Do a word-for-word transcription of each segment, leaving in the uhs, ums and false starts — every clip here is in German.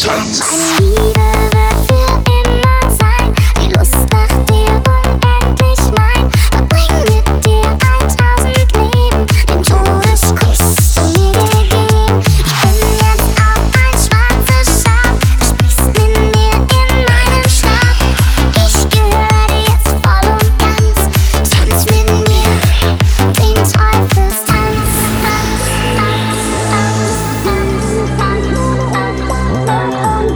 Tanz. Meine Liebe wird für immer sein, die Lust nach dir unendlich mein. Verbring mit dir tausend Leben, den Todeskuss du mir gegeben. Ich bin jetzt auch ein schwarzes Schaf, du sprichst mit mir in meinem Schlaf. Ich gehöre dir jetzt voll und ganz, tanz mit mir den Teufelstanz.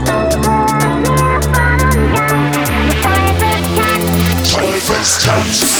Tanz, Tanz, Tanz.